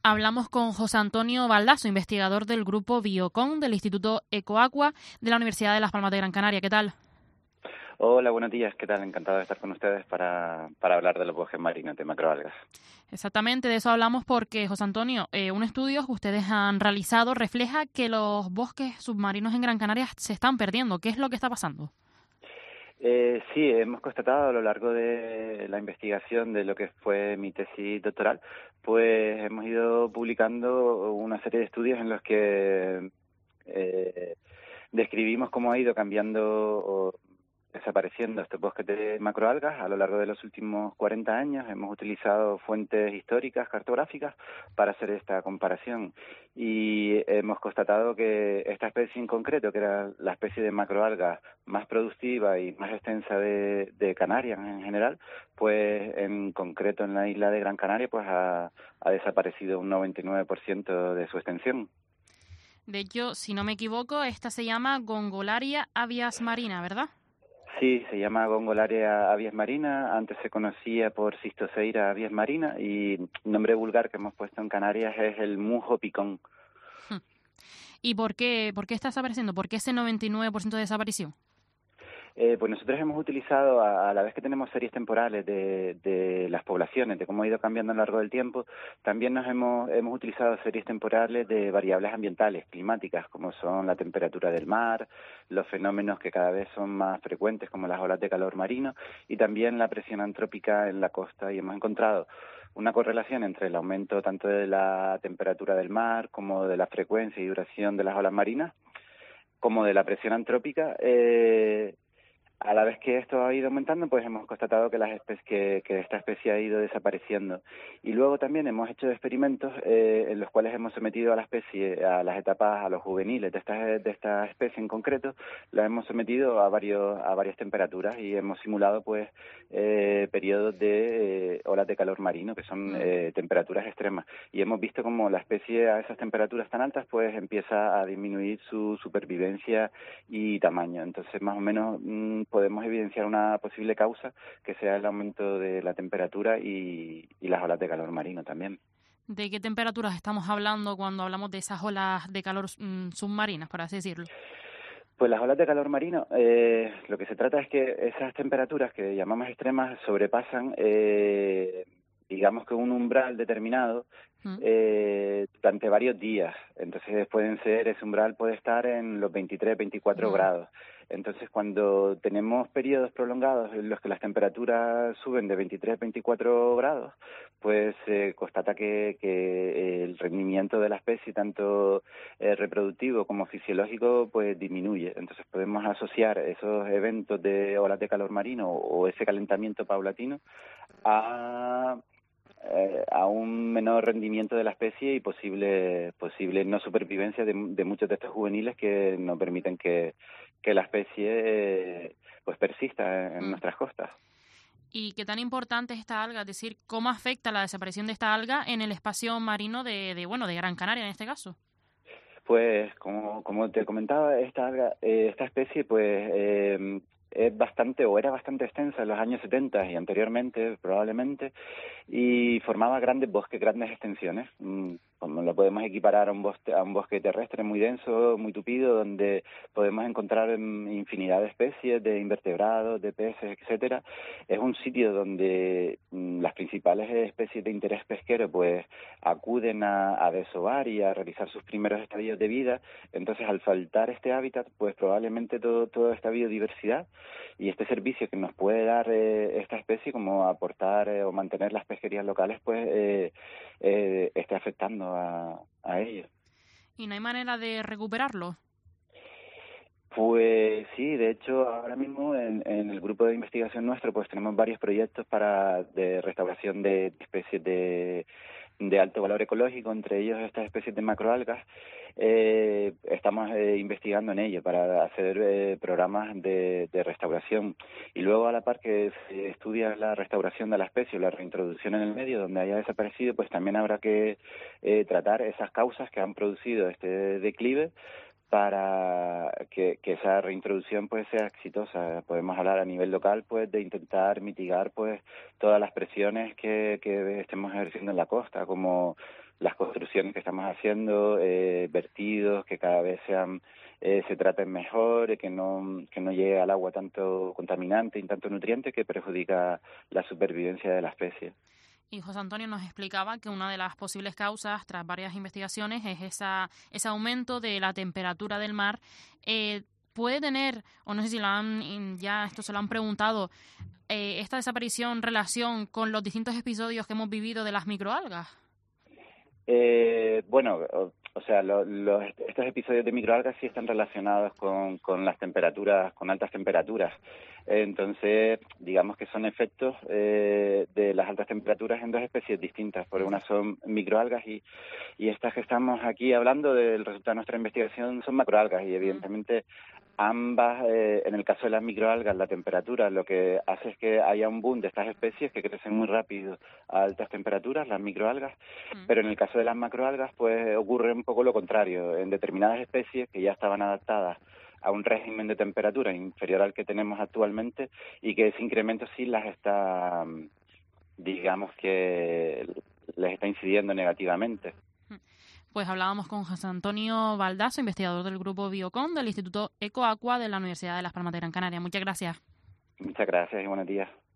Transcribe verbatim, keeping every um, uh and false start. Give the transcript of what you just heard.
Hablamos con José Antonio Baldasso, investigador del grupo Biocon del Instituto Ecoaqua de la Universidad de Las Palmas de Gran Canaria. ¿Qué tal? Hola, buenos días. ¿Qué tal? Encantado de estar con ustedes para, para hablar de los bosques marinos de macroalgas. Exactamente, de eso hablamos porque, José Antonio, eh, un estudio que ustedes han realizado refleja que los bosques submarinos en Gran Canaria se están perdiendo. ¿Qué es lo que está pasando? Eh, sí, hemos constatado a lo largo de la investigación de lo que fue mi tesis doctoral, pues hemos ido publicando una serie de estudios en los que eh, describimos cómo ha ido cambiando o desapareciendo estos bosques de macroalgas a lo largo de los últimos cuarenta años. Hemos utilizado fuentes históricas, cartográficas, para hacer esta comparación y hemos constatado que esta especie en concreto, que era la especie de macroalga más productiva y más extensa de, de Canarias en general, pues en concreto en la isla de Gran Canaria, pues ha, ha desaparecido un noventa y nueve por ciento de su extensión. De hecho, si no me equivoco, esta se llama Gongolaria abies marina, ¿verdad? Sí, se llama Gongolaria abies marina, antes se conocía por Cistoceira abies marina y el nombre vulgar que hemos puesto en Canarias es el mujo picón. ¿Y por qué, por qué está desapareciendo? ¿Por qué ese noventa y nueve por ciento de desaparición? Eh, pues nosotros hemos utilizado, a, a la vez que tenemos series temporales de, de las poblaciones, de cómo ha ido cambiando a lo largo del tiempo, también nos hemos, hemos utilizado series temporales de variables ambientales, climáticas, como son la temperatura del mar, los fenómenos que cada vez son más frecuentes, como las olas de calor marino, y también la presión antrópica en la costa, y hemos encontrado una correlación entre el aumento tanto de la temperatura del mar como de la frecuencia y duración de las olas marinas, como de la presión antrópica. eh, A la vez que esto ha ido aumentando, pues hemos constatado que las especies, que, que esta especie ha ido desapareciendo. Y luego también hemos hecho experimentos eh, en los cuales hemos sometido a la especie, a las etapas, a los juveniles de esta, de esta especie en concreto, la hemos sometido a varios, a varias temperaturas y hemos simulado pues eh, periodos de eh, olas de calor marino, que son Mm. eh, temperaturas extremas. Y hemos visto como la especie a esas temperaturas tan altas pues empieza a disminuir su supervivencia y tamaño. Entonces, más o menos mmm, podemos evidenciar una posible causa que sea el aumento de la temperatura y, y las olas de calor marino también. ¿De qué temperaturas estamos hablando cuando hablamos de esas olas de calor mm, submarinas, por así decirlo? Pues las olas de calor marino, eh, lo que se trata es que esas temperaturas que llamamos extremas sobrepasan, eh, digamos que un umbral determinado Mm. eh, durante varios días. Entonces pueden ser, ese umbral puede estar en los veintitrés, veinticuatro Mm. grados. Entonces cuando tenemos periodos prolongados en los que las temperaturas suben de veintitrés, veinticuatro grados, pues se eh, constata que, que el rendimiento de la especie, tanto eh, reproductivo como fisiológico, pues disminuye. Entonces podemos asociar esos eventos de olas de calor marino o ese calentamiento paulatino a eh, a un menor rendimiento de la especie y posible posible no supervivencia de, de muchos de estos juveniles que no permiten que, que la especie eh, pues persista en Mm. nuestras costas. ¿Y qué tan importante es esta alga? Es decir, ¿cómo afecta la desaparición de esta alga en el espacio marino de, de bueno, de Gran Canaria en este caso? Pues como, como te comentaba, esta alga, eh, esta especie pues eh, es bastante o era bastante extensa en los años setenta y anteriormente probablemente, y formaba grandes bosques, grandes extensiones. Mm, como lo podemos equiparar a un bosque, a un bosque terrestre muy denso, muy tupido, donde podemos encontrar mm, infinidad de especies de invertebrados, de peces, etcétera. Es un sitio donde mm, las principales especies de interés pesquero pues acuden a, a desovar y a realizar sus primeros estadios de vida. Entonces, al faltar este hábitat, pues probablemente todo, toda esta biodiversidad y este servicio que nos puede dar eh, esta especie, como aportar eh, o mantener las pesquerías locales, pues eh, eh, esté afectando a, a ellos. ¿Y no hay manera de recuperarlo? Pues sí, de hecho ahora mismo en, en el grupo de investigación nuestro pues tenemos varios proyectos para de restauración de especies de, de alto valor ecológico, entre ellos estas especies de macroalgas. Eh, estamos eh, investigando en ello para hacer eh, programas de, de restauración y luego a la par que se estudia la restauración de la especie o la reintroducción en el medio donde haya desaparecido, pues también habrá que eh, tratar esas causas que han producido este declive para que, que esa reintroducción pues sea exitosa. Podemos hablar a nivel local pues de intentar mitigar pues todas las presiones que, que estemos ejerciendo en la costa, como las construcciones que estamos haciendo, eh, vertidos, que cada vez sean eh, se traten mejor, que no que no llegue al agua tanto contaminante y tanto nutriente que perjudica la supervivencia de la especie. Y José Antonio nos explicaba que una de las posibles causas, tras varias investigaciones, es esa, ese aumento de la temperatura del mar. Eh, ¿Puede tener, o no sé si lo han, ya esto se lo han preguntado, eh, esta desaparición relación con los distintos episodios que hemos vivido de las microalgas? Eh, bueno, o, o sea, lo, lo, estos episodios de microalgas sí están relacionados con, con las temperaturas, con altas temperaturas. Entonces, digamos que son efectos eh, de las altas temperaturas en dos especies distintas, porque unas son microalgas y, y estas que estamos aquí hablando del resultado de nuestra investigación son macroalgas y evidentemente ambas, eh, en el caso de las microalgas, la temperatura lo que hace es que haya un boom de estas especies que crecen muy rápido a altas temperaturas, las microalgas, mm. pero en el caso de las macroalgas pues ocurre un poco lo contrario. En determinadas especies que ya estaban adaptadas a un régimen de temperatura inferior al que tenemos actualmente y que ese incremento sí las está, digamos que les está incidiendo negativamente. Pues hablábamos con José Antonio Baldasso, investigador del grupo Biocon del Instituto Ecoaqua de la Universidad de Las Palmas de Gran Canaria. Muchas gracias. Muchas gracias y buenos días.